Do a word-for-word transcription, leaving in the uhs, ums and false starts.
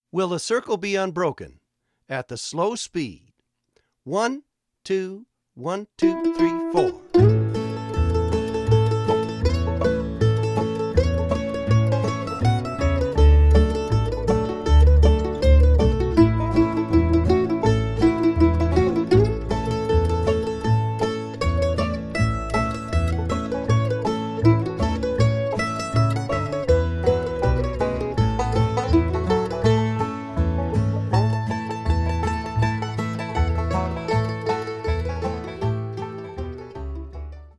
Will the circle be unbroken at the slow speed? One, two, one, two, three, four.